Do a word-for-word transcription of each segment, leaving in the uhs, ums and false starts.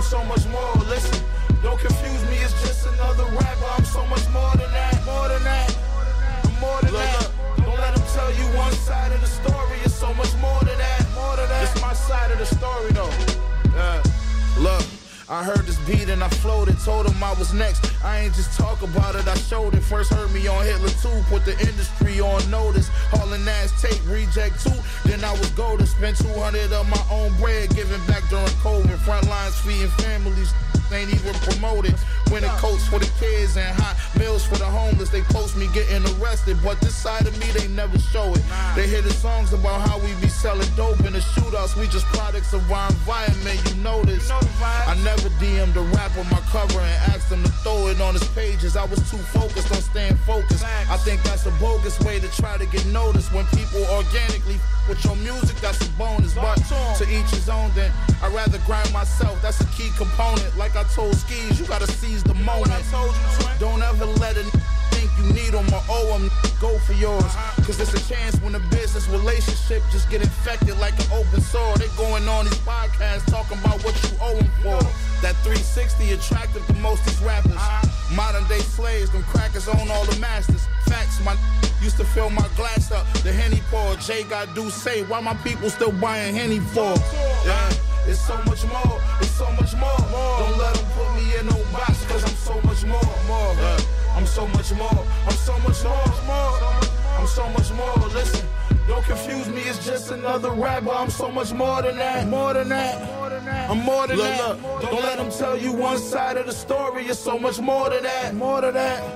so much more. Listen, don't confuse me, it's just another rapper. I'm so much more than that, more than that. I'm more than look, that. Look, don't let them tell you one side of the story. It's so much more than that, more than that. It's my side of the story though. Yeah. Look, I heard this beat and I floated, told him I was next. I ain't just talk about it, I showed it. First heard me on Hitler two, put the industry on notice. Hauling ass tape, reject two, then I was golden. Spent two hundred of my own bread, giving back during COVID. Front lines feeding families, ain't even promoted. Winter coats for the kids and hot meals for the homeless. They post me getting arrested, but this side of me, they never show it. They hear the songs about how we be selling dope in the shootouts. We just products of our environment, you know this. I never D M'd a rap on my cover and asked him to throw it on his pages. I was too focused on staying focused. I think that's a bogus way to try to get noticed. When people organically f- with your music, that's a bonus. But to each his own, then I'd rather grind myself. That's a key component. Like I told Skis, you gotta seize the moment. Don't ever let a think you need them or owe them, go for yours. Cause it's a chance when a business relationship just get infected like an open sore. They going on these podcasts talking about what you owe them for. That three sixty attractive to most these rappers. Modern day slaves, them crackers own all the masters. Facts, my used to fill my glass up. The Henny pour, Jay got do say, why my people still buying Henny for? Yeah. It's so much more, it's so much more. Don't let them put me in no box, cause I'm so much more. more. Yeah. I'm so much more, I'm so much more. I'm so much more, listen. Don't confuse me, it's just another rapper. I'm so much more than that, more than that. I'm more than look, that. Look, don't let them tell you one side of the story. It's so much more than that, more than that.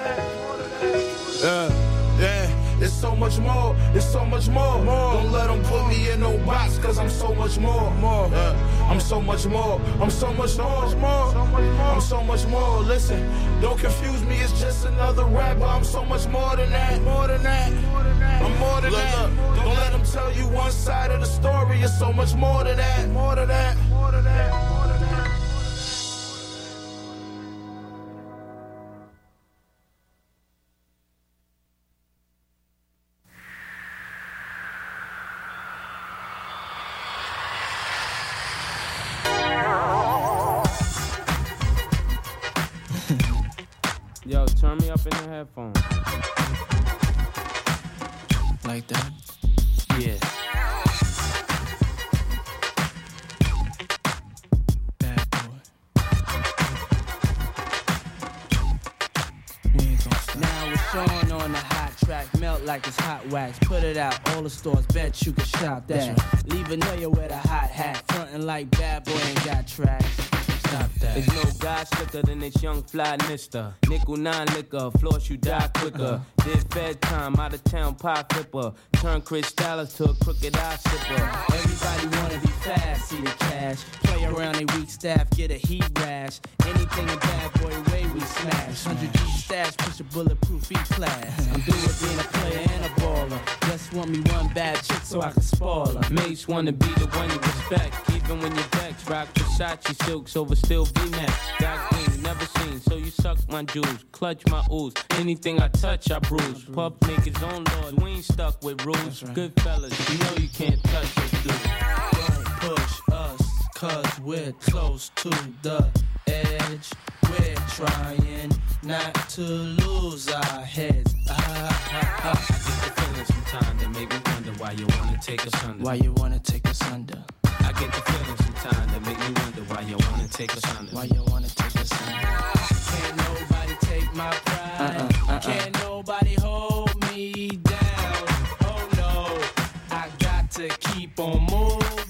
Yeah, yeah. It's so much more, it's so much more. more. Don't let them put me in no box, cause I'm so much more. more. Yeah. I'm so much more, I'm so much more. more. I'm so much more, listen. Don't confuse me, it's just another rapper. I'm so much more than that, more than that. I'm more than look, that. Look, don't let them tell you one side of the story. It's so much more than that, more than that. More than that, more than that. Yo, turn me up in the headphones. Like that? Yeah. Bad boy. We ain't gonna stop. Now it's Sean on the hot track. Melt like it's hot wax. Put it out, all the stores, bet you can shop that. Right. Leave a nigga with a hot hat. Frontin' like bad boy ain't got tracks. There's no guy slicker than this young fly mister. Nickel nine liquor, floss you die quicker. Uh-huh. Did bedtime, out of town pie flipper. Turn Chris Dallas to a crooked eye sipper. Everybody wanna be fast, see the cash. Play around a weak staff, get a heat rash. Anything a bad boy way we smash. one hundred G stash, push a bulletproof E-class. I'm doing being a player and a baller. Just want me one bad chick so I can spoil her. Mates wanna be the one you respect. Even when your decks rock Versace silks over still V-Max. Got clean, never seen, so you suck my jewels. Clutch my ooze, anything I touch I bruise. Puff make his own lord, we ain't stuck with rules. Right. Good fellas, you know you can't touch us, dude. Don't push us, cause we're close to the edge. We're trying not to lose our heads. Ah, ah, ah. I get the feeling sometimes that make me wonder why you wanna take us under. Why you wanna take us under? I get the feeling sometimes that make me wonder why you wanna take us under. Why you wanna take us under? Can't nobody take my pride. Uh-uh, uh-uh. Can't nobody hold me down. Oh no, I got to keep on moving.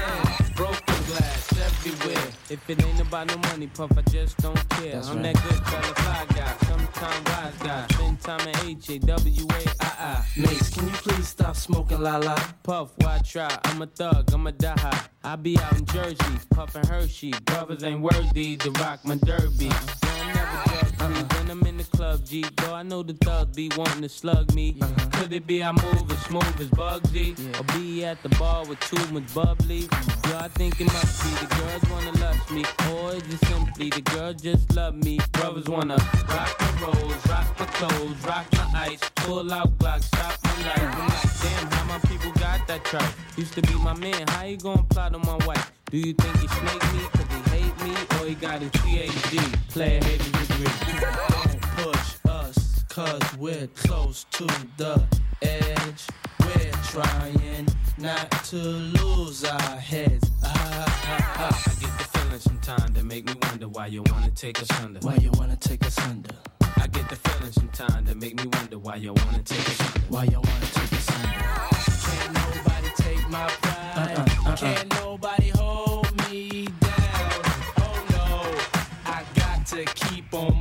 Broken glass everywhere. If it ain't about no money, Puff, I just don't care. That's I'm right. That good fella, fly guy, sometime wise guy. Spend time at H A W A I I. Mace, can you please stop smoking la la? Puff, why try? I'm a thug, I'm a die. I be out in Jersey, puffin' Hershey. Brothers ain't worthy to rock my derby. Uh-huh. So I'm never judge me uh-huh. when I'm in the club, G. Though I know the thugs be wanting to slug me. Uh-huh. Could it be I move as smooth as Bugsy? Yeah. Or be at the bar with too much bubbly? Uh-huh. Yo, I think it must be the girls wanna lust me. Or is it simply the girls just love me? Brothers wanna rock my rolls, rock my clothes, rock my ice, pull out Glock, stop my life. I'm like, damn, how my people got that tripe? Used to be my man, how you gonna plot on my wife? Do you think he snake me cause he hate me? know he got his P H D, player hating degree. Don't push us, cause we're close to the edge. We're trying not to lose our heads. Ah, ah, ah. I get the feeling sometimes that make me wonder why you wanna take us under. Why you wanna take us under? I get the feeling sometimes that make me wonder why you wanna take us under. Why you wanna take us under? Can't nobody take my pride. Uh-uh, uh-uh. Can't nobody hold me down. Oh no, I got to keep on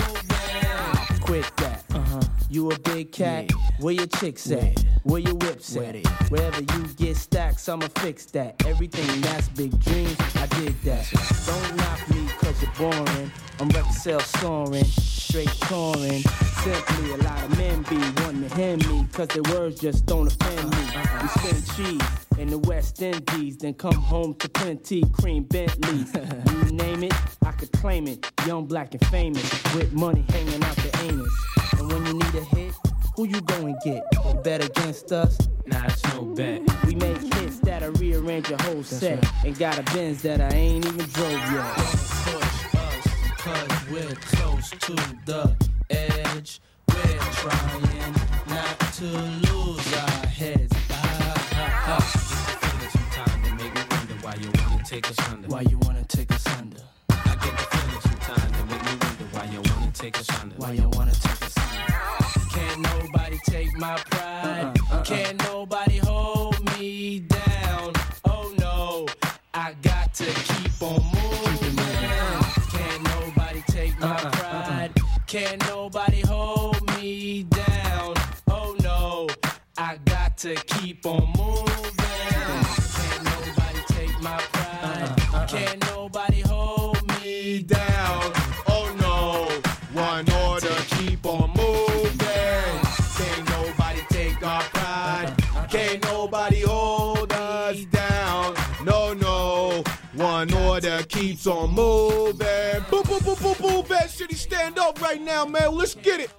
moving. Quit that. Uh-huh. You a big cat? Yeah. Where your chicks at? Where, Where your whips at? Wherever you get stacks, I'ma fix that. Everything that's big dreams, I did that. Don't knock me cause you're boring. I'm record sales soaring, straight touring. Simply a lot of men be wanting to hear me, cause their words just don't offend me. We spend cheese in the West Indies, then come home to plenty cream Bentleys. You name it, I could claim it. Young, black, and famous, with money hanging out the anus. And when you need a hit, who you go and get? You bet against us? Nah, it's no bet. We make hits that'll rearrange your whole set. Right. And got a Benz that I ain't even drove yet. Don't push us, cause we're close to the edge. We're trying not to lose our heads. Ah, ah, ah. I get the feeling sometimes that make me wonder why you wanna take us under. Why you wanna take us under? I get the feeling sometimes that make me wonder why you wanna take us under. Why you wanna take us under? Can't nobody take my pride. Uh-uh, uh-uh. Can't nobody hold me down. Oh no, I got to keep on moving. Can't nobody take my uh-uh, pride. Uh-uh. Can't nobody hold me down. Oh no, I got to keep on moving. Can't nobody take my pride. Uh-uh, uh-uh. Can't nobody hold me down. Oh no, one order, keep on moving. Can't nobody take our pride. Can't nobody hold us down. No, no, one order keeps on moving. Boom, boom, boom, boom, boom. Bad City, stand up right now, man. Let's get it.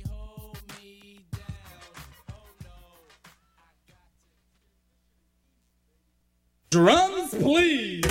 Drums, please.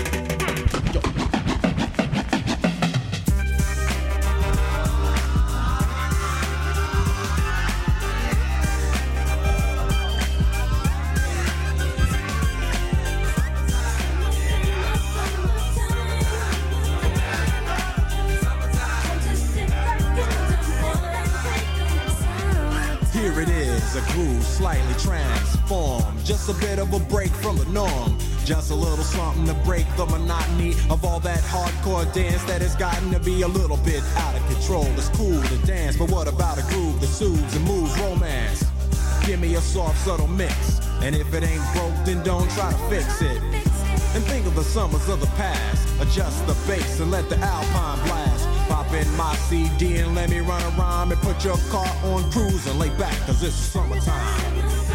Here it is, a groove slightly transformed. Just a bit of a break from the norm. Just a little something to break the monotony of all that hardcore dance that has gotten to be a little bit out of control. It's cool to dance, but what about a groove that soothes and moves romance? Give me a soft, subtle mix, and if it ain't broke, then don't try to fix it. And think of the summers of the past. Adjust the bass and let the Alpine blast. Pop in my C D and let me run a rhyme and put your car on cruise and lay back, cause it's summertime.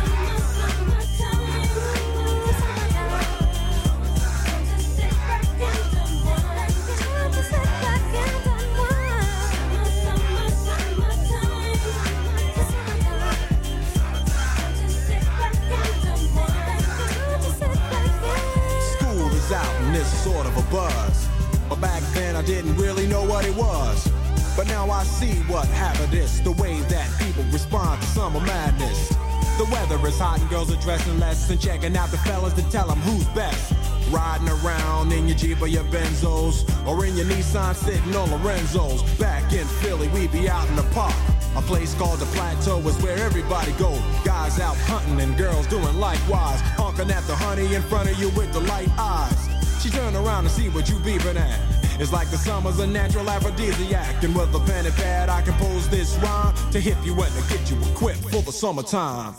Out in this sort of a buzz, but back then I didn't really know what it was. But now I see what happened is the way that people respond to summer madness. The weather is hot and girls are dressing less and checking out the fellas to tell them who's best. Riding around in your Jeep or your Benzos, or in your Nissan sitting on Lorenzo's. Back in Philly, we be out in the park. A place called the Plateau is where everybody go. Guys out hunting and girls doing likewise. Honking at the honey in front of you with the light eyes. She turn around and see what you beeping at. It's like the summer's a natural aphrodisiac. And with a pen and pad I compose this rhyme to hip you and to get you equipped for the summertime.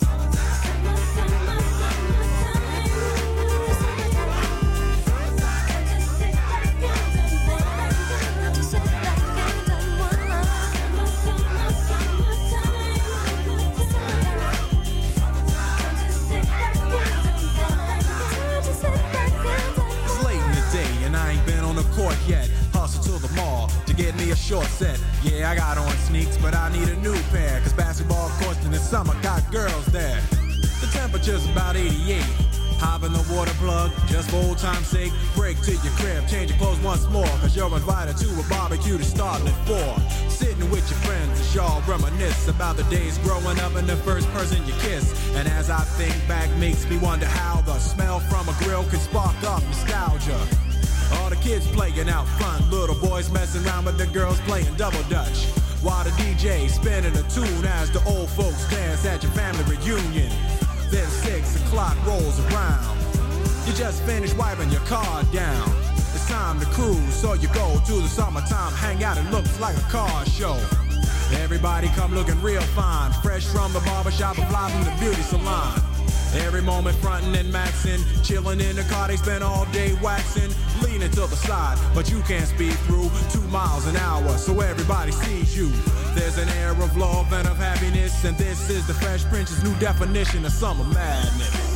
Yet, hustle to the mall to get me a short set. Yeah, I got on sneaks, but I need a new pair, cause basketball courts in the summer got girls there. The temperature's about eighty-eight, Hop in the water plug, just for old time's sake. Break to your crib, change your clothes once more, cause you're invited to a barbecue to start at four. Sitting with your friends as y'all reminisce about the days growing up and the first person you kiss. And as I think back, makes me wonder how the smell from a grill can spark up nostalgia. All the kids playing out front, little boys messing around with the girls playing double dutch. While the D J spinning a tune as the old folks dance at your family reunion. Then six o'clock rolls around. You just finished wiping your car down. It's time to cruise, so you go to the summertime hangout. It looks like a car show. Everybody come looking real fine, fresh from the barbershop and fly from the beauty salon. Every moment frontin' and maxin', chillin' in the car, they spend all day waxin', leaning to the side, but you can't speed through two miles an hour, so everybody sees you. There's an air of love and of happiness, and this is the Fresh Prince's new definition of summer madness.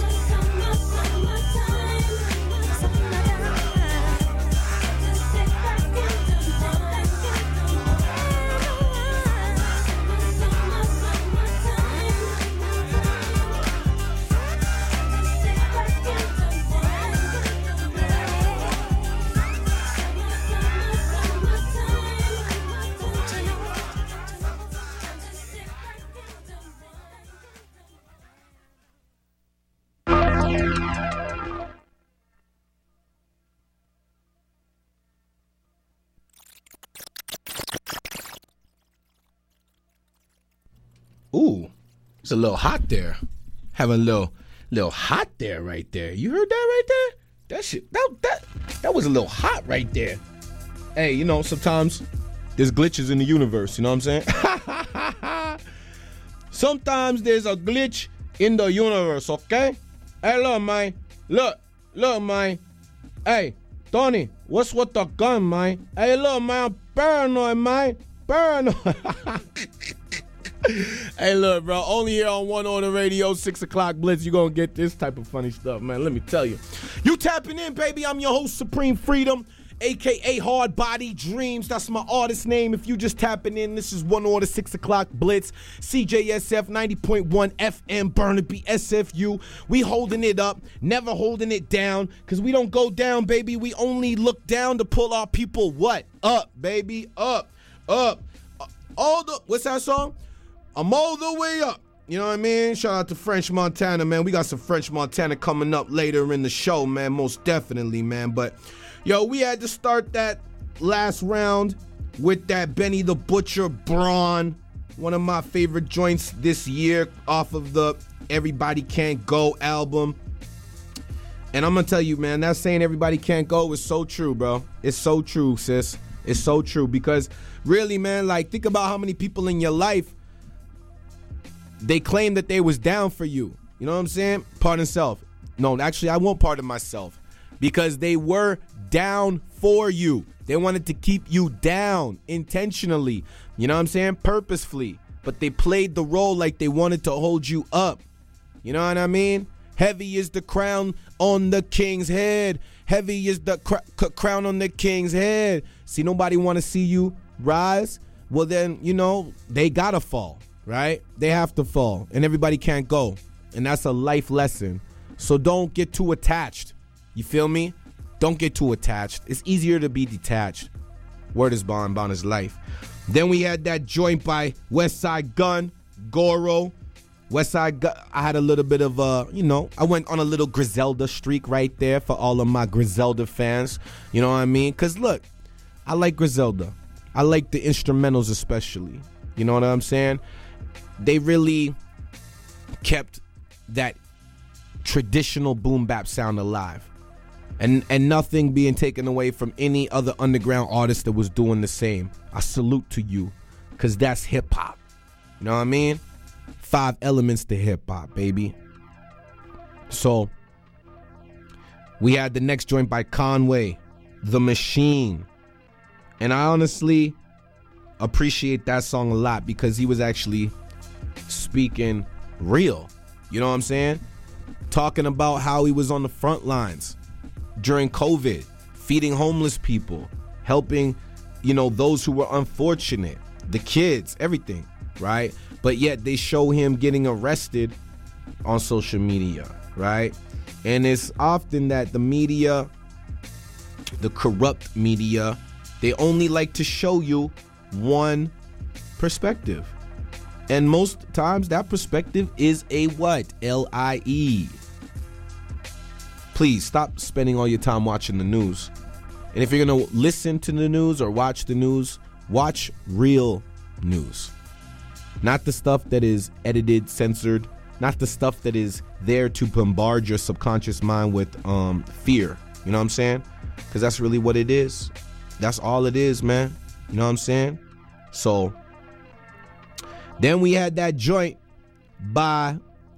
Ooh, it's a little hot there. Having a little, little hot there, right there. You heard that right there? That shit, that that that was a little hot right there. Hey, you know, sometimes there's glitches in the universe. You know what I'm saying? Sometimes there's a glitch in the universe. Okay? Hey, look, man. Look, look, man. Hey, Tony, what's with the gun, man? Hey, look, man. I'm paranoid, man. Paranoid. Hey, look, bro, only here on One Order Radio, six o'clock Blitz, you gonna get this type of funny stuff, man. Let me tell you. You tapping in, baby. I'm your host, Supreme Freedom, a k a. Hard Body Dreams. That's my artist name. If you just tapping in, this is One Order, six o'clock Blitz, C J S F ninety point one F M, Burnaby, S F U. We holding it up, never holding it down, because we don't go down, baby. We only look down to pull our people what? Up, baby. Up, up. All the, what's that song? I'm all the way up. You know what I mean? Shout out to French Montana, man. We got some French Montana coming up later in the show, man. Most definitely, man. But, yo, we had to start that last round with that Benny the Butcher Braun. One of my favorite joints this year off of the Everybody Can't Go album. And I'm going to tell you, man, that saying Everybody Can't Go is so true, bro. It's so true, sis. It's so true. Because, really, man, like, think about how many people in your life they claim that they was down for you. You know what I'm saying? Pardon self. No, actually, I won't pardon myself. Because they were down for you. They wanted to keep you down intentionally. You know what I'm saying? Purposefully. But they played the role like they wanted to hold you up. You know what I mean? Heavy is the crown on the king's head. Heavy is the cr- c- crown on the king's head. See, nobody want to see you rise. Well, then, you know, they gotta fall. Right? They have to fall, and everybody can't go. And that's a life lesson. So don't get too attached. You feel me? Don't get too attached. It's easier to be detached. Word is bond, bond is life. Then we had that joint by Westside Gun, Goro. Westside Gun, I had a little bit of a, you know, I went on a little Griselda streak right there for all of my Griselda fans. You know what I mean? Because look, I like Griselda. I like the instrumentals especially. You know what I'm saying? They really kept that traditional boom bap sound alive. And and nothing being taken away from any other underground artist that was doing the same. I salute to you, because that's hip-hop. You know what I mean? Five elements to hip-hop, baby. So, we had the next joint by Conway, The Machine. And I honestly appreciate that song a lot, because he was actually speaking real. You know what I'm saying? Talking about how he was on the front lines during COVID, feeding homeless people, helping, you know, those who were unfortunate, the kids, everything, right? But yet they show him getting arrested on social media, right? And it's often that the media, the corrupt media, they only like to show you one perspective. And most times that perspective is a what? L I E. Please stop spending all your time watching the news. And if you're going to listen to the news or watch the news, watch real news. Not the stuff that is edited, censored, not the stuff that is there to bombard your subconscious mind with um, fear. You know what I'm saying? Because that's really what it is. That's all it is, man. You know what I'm saying? So then we had that joint by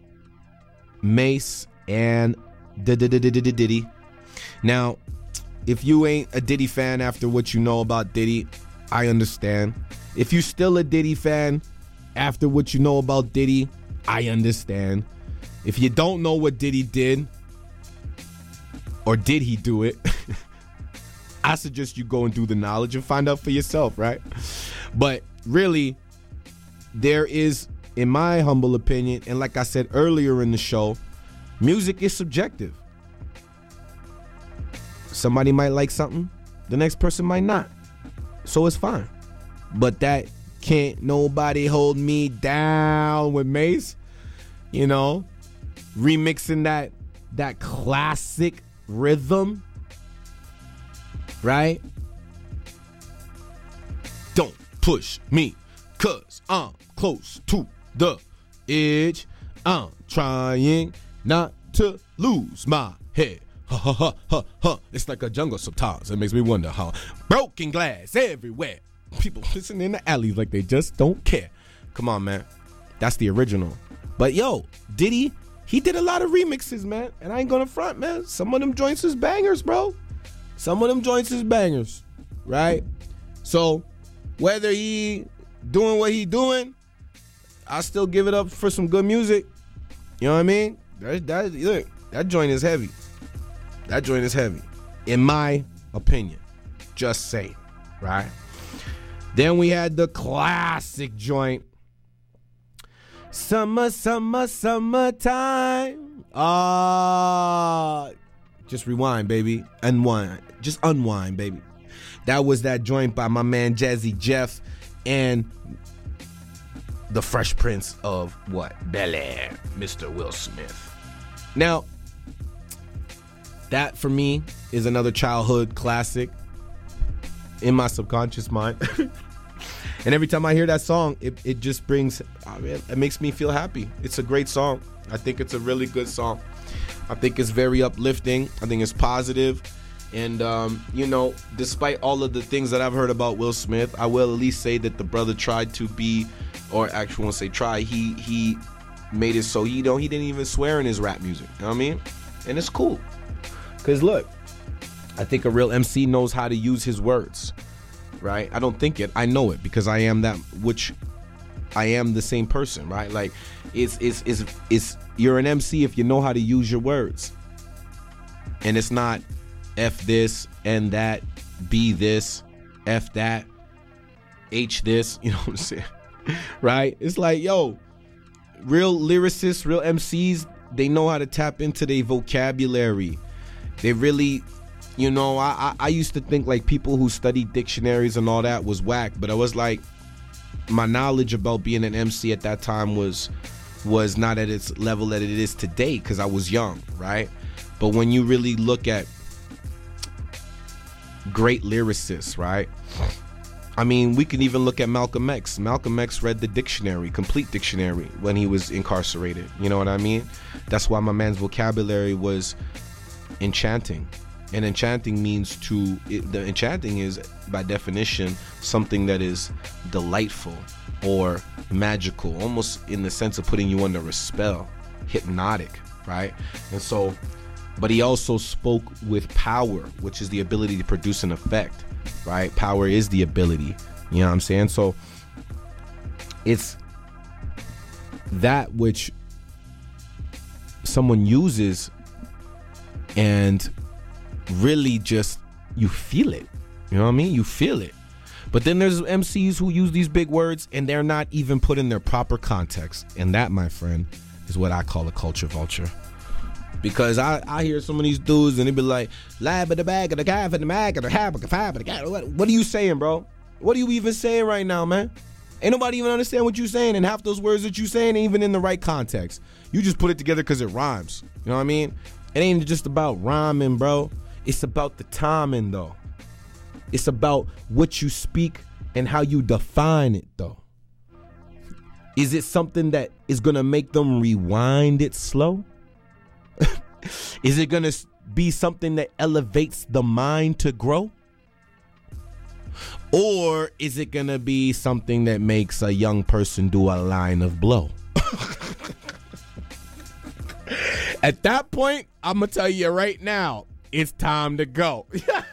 Mase and Diddy. Now, if you ain't a Diddy fan after what you know about Diddy, I understand. If you still a Diddy fan after what you know about Diddy, I understand. If you don't know what Diddy did, or did he do it, I suggest you go and do the knowledge and find out for yourself, right? But really, there is, in my humble opinion, and like I said earlier in the show, music is subjective. Somebody might like something, the next person might not. So it's fine. But that can't nobody hold me down with Mase. You know, remixing that that classic rhythm, right? Don't push me, cause I'm close to the edge. I'm trying not to lose my head. Ha ha ha ha ha. It's like a jungle sometimes. It makes me wonder how broken glass everywhere. People listen in the alleys like they just don't care. Come on, man. That's the original. But yo, Diddy, he did a lot of remixes, man. And I ain't gonna front, man. Some of them joints is bangers, bro. Some of them joints is bangers, right? So whether he doing what he doing, I still give it up for some good music. You know what I mean? That, that, look, that joint is heavy. That joint is heavy, in my opinion. Just saying, right? Then we had the classic joint, Summer, Summer, Summertime. Ah, uh, just rewind, baby. Unwind. Just unwind, baby. That was that joint by my man Jazzy Jeff and the Fresh Prince of what? Bel-Air, Mister Will Smith. Now, that for me is another childhood classic in my subconscious mind. And every time I hear that song, it, it just brings, oh man, it makes me feel happy. It's a great song. I think it's a really good song. I think it's very uplifting. I think it's positive. And, um, you know, despite all of the things that I've heard about Will Smith, I will at least say that the brother tried to be, or actually won't say try, he he made it so, you know, he didn't even swear in his rap music. You know what I mean? And it's cool. Because look, I think a real M C knows how to use his words, right? I don't think it. I know it because I am that, which I am the same person, right? Like, it's, it's, it's, it's, you're an M C if you know how to use your words. And it's not F this and that, B this, F that, H this, you know what I'm saying? Right? It's like, yo, real lyricists, real M Cs, they know how to tap into their vocabulary. They really, you know, I, I I used to think like people who studied dictionaries and all that was whack, but I was like, my knowledge about being an M C at that time was was not at its level that it is today because I was young, right? But when you really look at great lyricists, right? I mean, we can even look at Malcolm X. Malcolm X read the dictionary, complete dictionary, when he was incarcerated. You know what I mean? That's why my man's vocabulary was enchanting. And enchanting means to, it, the enchanting is by definition something that is delightful or magical, almost in the sense of putting you under a spell, hypnotic, right? And so, but he also spoke with power, which is the ability to produce an effect, right? Power is the ability, you know what I'm saying? So it's that which someone uses and really just, you feel it, you know what I mean? You feel it. But then there's M Cs who use these big words and they're not even put in their proper context. And that, my friend, is what I call a culture vulture. Because I, I hear some of these dudes and they be like, lab in the bag of the guy in the mag of the half of the five of the guy. What, what are you saying, bro? What are you even saying right now, man? Ain't nobody even understand what you saying, and half those words that you saying ain't even in the right context. You just put it together because it rhymes. You know what I mean? It ain't just about rhyming, bro. It's about the timing, though. It's about what you speak and how you define it, though. Is it something that is going to make them rewind it slow? Is it going to be something that elevates the mind to grow? Or is it going to be something that makes a young person do a line of blow? At that point, I'm going to tell you right now, it's time to go.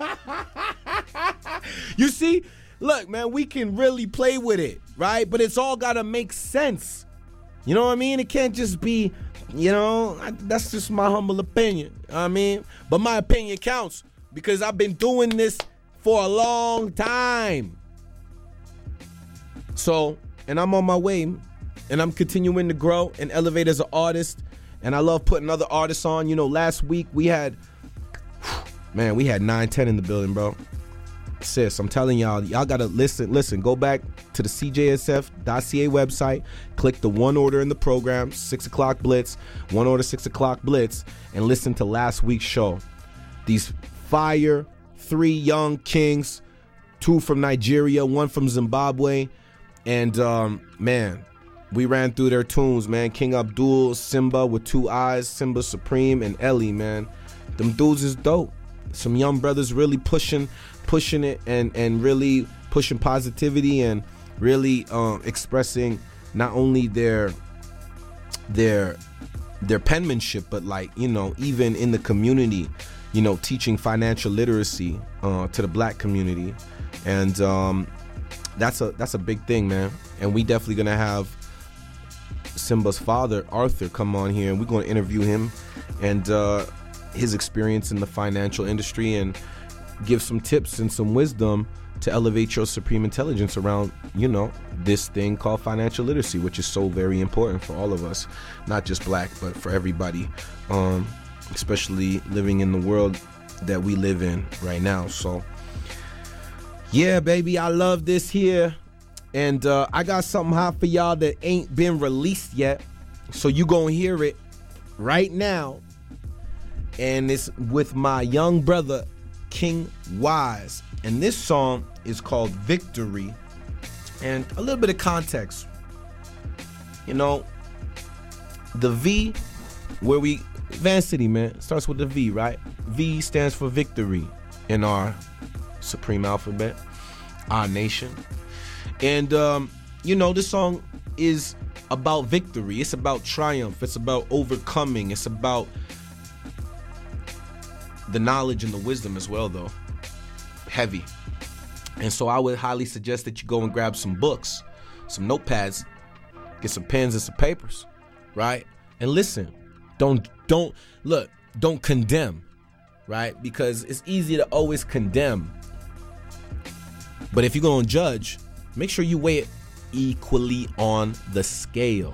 You see, look, man, we can really play with it, right? But it's all got to make sense. You know what I mean? It can't just be, you know, I, that's just my humble opinion. You know what I mean? But my opinion counts because I've been doing this for a long time. So, and I'm on my way, and I'm continuing to grow and elevate as an artist. And I love putting other artists on. You know, last week we had, man, we had nine ten in the building, bro. Sis, I'm telling y'all, y'all gotta listen, listen, go back to the C J S F dot C A website, click the one order in the program, six o'clock blitz, one order, six o'clock blitz, and listen to last week's show. These fire, three young kings, two from Nigeria, one from Zimbabwe, and um, man, we ran through their tunes, man. King Abdul, Simba with two eyes, Simba Supreme, and Ellie, man. Them dudes is dope. Some young brothers really pushing pushing it and, and really pushing positivity and really um, expressing not only their their their penmanship, but like, you know, even in the community, you know, teaching financial literacy uh, to the black community. And um, that's a that's a big thing, man. And we definitely gonna have Simba's father, Arthur, come on here, and we're gonna interview him and uh, his experience in the financial industry and give some tips and some wisdom to elevate your supreme intelligence around, you know, this thing called financial literacy, which is so very important for all of us, not just black, but for everybody, um, especially living in the world that we live in right now. So, yeah, baby, I love this here. And uh, I got something hot for y'all that ain't been released yet. So you gonna hear it right now. And it's with my young brother, King Wise, and this song is called Victory. And a little bit of context, you know, the V, where we Van City, man, starts with the V, right? V stands for victory in our supreme alphabet, our nation. And um, you know, this song is about victory. It's about triumph. It's about overcoming. It's about the knowledge and the wisdom as well, though. Heavy. And so I would highly suggest that you go and grab some books, some notepads, get some pens and some papers, right? And listen. Don't, don't, look, don't condemn, right? Because it's easy to always condemn. But if you're going to judge, make sure you weigh it equally on the scale.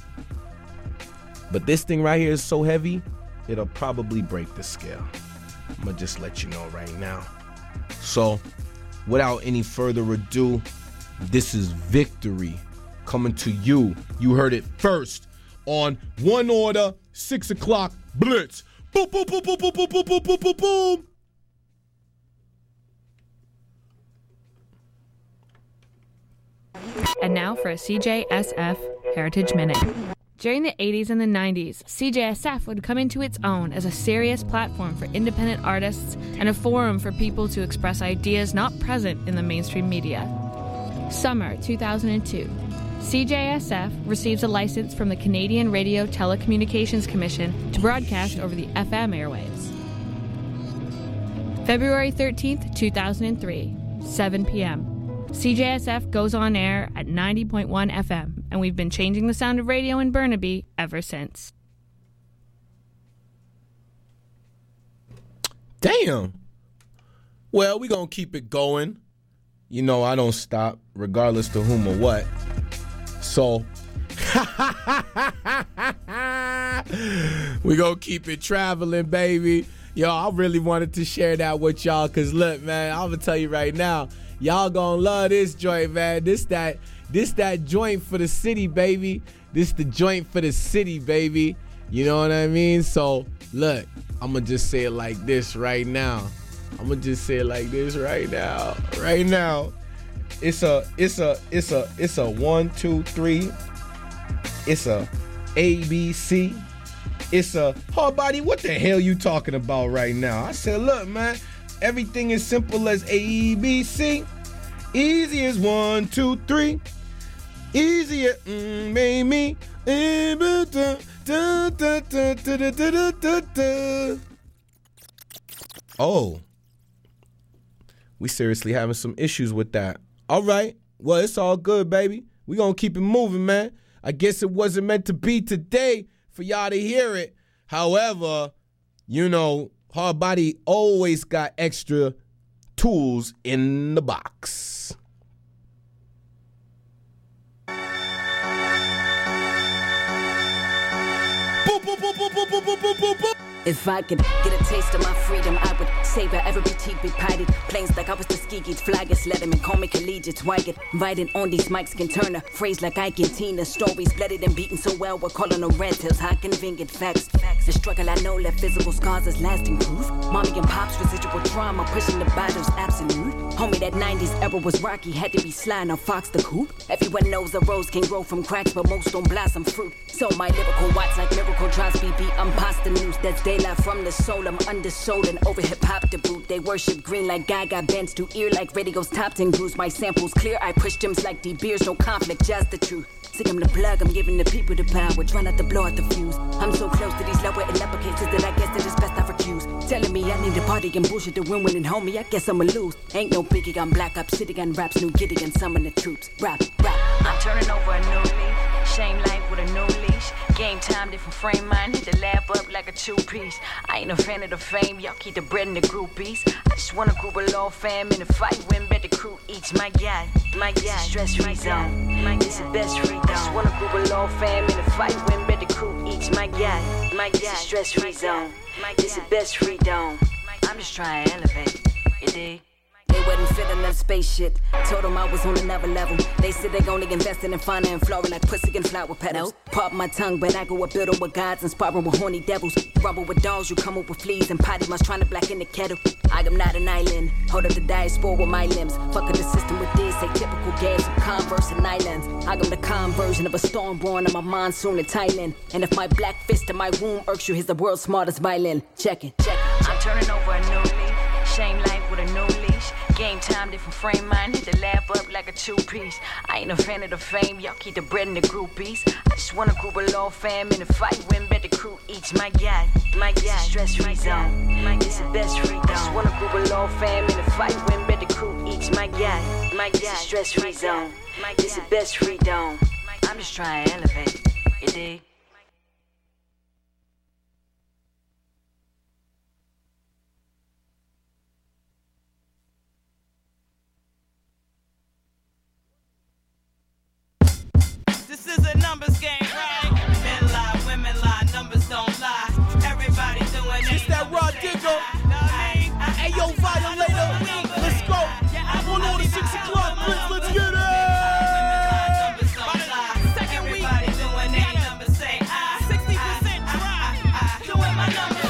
But this thing right here is so heavy, it'll probably break the scale. I'm going to just let you know right now. So, without any further ado, this is Victory coming to you. You heard it first on One Order, six o'clock Blitz. Boom, boom, boom, boom, boom, boom, boom, boom, boom, boom, boom. And now for a C J S F Heritage Minute. During the eighties and the nineties, C J S F would come into its own as a serious platform for independent artists and a forum for people to express ideas not present in the mainstream media. Summer two thousand two. C J S F receives a license from the Canadian Radio Telecommunications Commission to broadcast over the F M airwaves. February thirteenth, two thousand three, seven p.m. C J S F goes on air at ninety point one F M, and we've been changing the sound of radio in Burnaby ever since. Damn. Well, we gonna keep it going. You know I don't stop, regardless to whom or what. So, We gonna keep it traveling, baby. Yo, I really wanted to share that with y'all, cause look, man, I'm gonna tell you right now, y'all gonna love this joint, man. This that, this that joint for the city, baby. This the joint for the city, baby. You know what I mean? So look, I'm gonna just say it like this right now. I'm gonna just say it like this right now, right now. It's a, it's a, it's a, it's a one, two, three. It's a A, B, C. It's a hard body. What the hell you talking about right now? I said, look, man, everything is simple as A, B, C. Easy as one, two, three. Easier, mm, made me. Oh, we seriously having some issues with that. All right, well, it's all good, baby. We gonna keep it moving, man. I guess it wasn't meant to be today for y'all to hear it. However, you know, Hard Body always got extra tools in the box. Boop, boop, boop, boop, boop, boop, boop, boop, boop. If I could get a taste of my freedom, I would savor every teeth be pited. Planes like I was the ski-geek, flaggers, let him and call me collegiates. Why get invited on these mics can turn a phrase like Ike and Tina. Stories blooded and beaten so well, we're calling them red tails. How convenient facts. The struggle I know left physical scars as lasting proof. Mommy and pops, residual trauma, pushing the battles absolute. Homie, that nineties era was rocky, had to be sliding on Fox the Coupe. Everyone knows a rose can grow from cracks, but most don't blossom fruit. So my lyrical watch like miracle drops B B, I'm pasta news. That's daylight from the soul, I'm undersold and over hip-hop to boot. They worship green like Gaga, bends to ear like radio's top ten grooves. My samples clear, I push gems like D beers, no conflict, just the truth. Sick, I'm the plug, I'm giving the people the power, try not to blow out the fuse. I'm so close to these lower and upper cases that I guess that it's best I recuse. Telling me I need to party and bullshit to win winning, homie, I guess I'ma lose. Ain't no biggie, I'm black up, city gun raps, new giddy and summon the troops. Rap, rap. I'm turning over a new leaf, shame life with a new leash. Game time, different frame mind, hit the lab up like a two-piece. I ain't a fan of the fame, y'all keep the bread in the groupies. I just wanna group a law fam in a fight, win, bet the crew each. My God, my God, stress-free zone, my this is best free. I just wanna group a law fam in a fight, win, bet the crew each. My God, my God, stress-free zone, this is best free dome. I'm just trying to elevate, you dig? They wasn't feeling that space shit. Told them I was on another level. They said they only invested in fauna and flora like pussy and flower petals. Pop my tongue, but I go up building with gods and sparring with horny devils. Rumble with dolls, you come up with fleas and potty must trying to blacken the kettle. I am not an island. Hold up the diaspora with my limbs. Fucking the system with this, a typical gas of Converse and islands. I am the calm version of a storm born on my monsoon in Thailand. And if my black fist in my womb irks you, he's the world's smartest violin. Check it, check it. I'm turning over a new leaf, shame life with a new leash. Game time, different frame mind, hit the lab up like a two-piece. I ain't a fan of the fame, y'all keep the bread in the groupies. I just wanna group a law fam in a fight, win, bet the crew each. My God, my God, stress-free zone, my this is best free. I just wanna group a law fam in a fight, win, bet the crew each. My God, my God, stress-free zone, this is best free dome. I'm just trying to elevate, you dig? This is a numbers game, right? Men lie, women lie, numbers don't lie. Everybody doing it. It's that raw digger. Hey, yo, Violator. Let's go. I'm on all the six o'clock. Let's, let's get it. Everybody doing it. Numbers say I. sixty percent dry. Doing my numbers.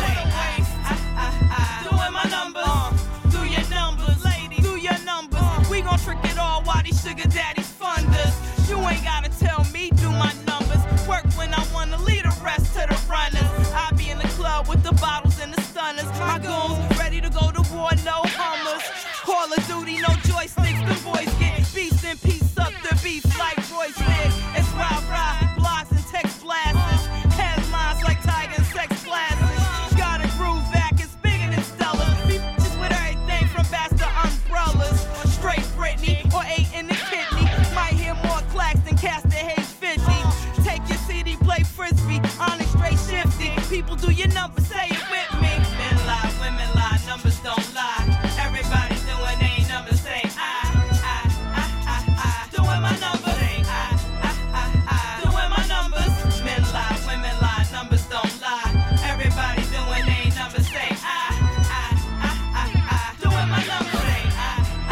Doing my numbers. Do your numbers, ladies. Do your numbers. We gon' trick it all while these sugar daddies fund us. You ain't gotta tell me, do my numbers. Work when I wanna lead the rest to the runners. I be in the club with the bottles and the stunners. My goons ready to go to war, no hummers. Call of Duty, no